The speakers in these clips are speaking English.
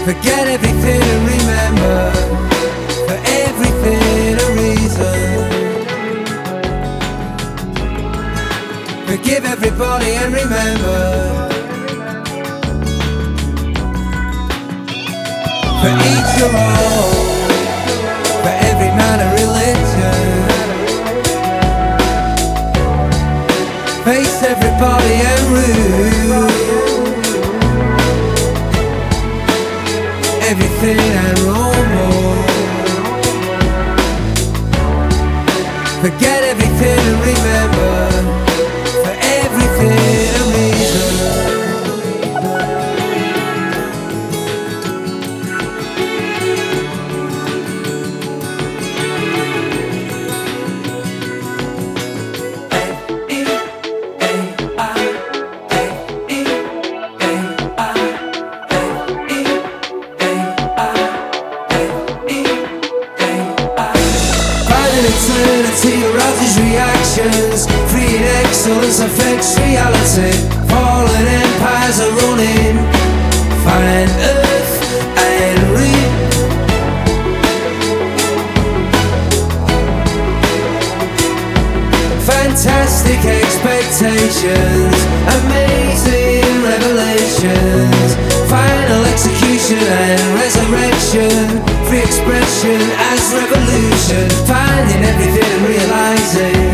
Forget everything and remember, for everything a reason. Forgive everybody and remember, for each your own, for every man a religion. Face everybody and rule everything and no more. Forget everything and remember, for everything a reason. Eternity arouses reactions, freeing excellence affects reality. Fallen empires are running, find earth and reap. Fantastic expectations, amazing revelations, final execution and resurrection, free expression as revolution, finding everything and realizing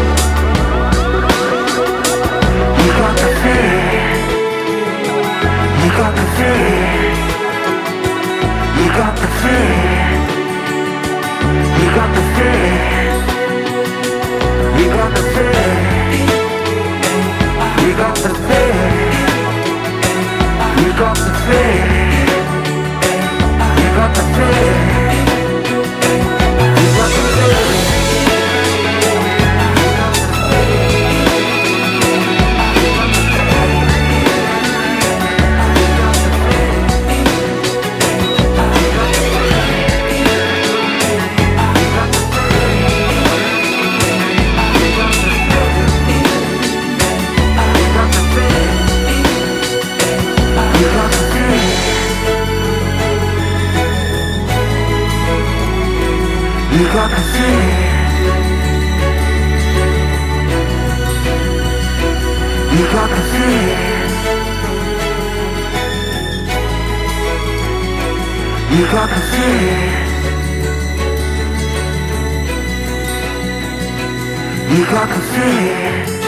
you got the fear, you got the fear, you got the fear, you got the fear, you got the fear, you got the fear, you got the fear, you got the fear. You got the fear, you got the fear, you got the fear, you got the fear.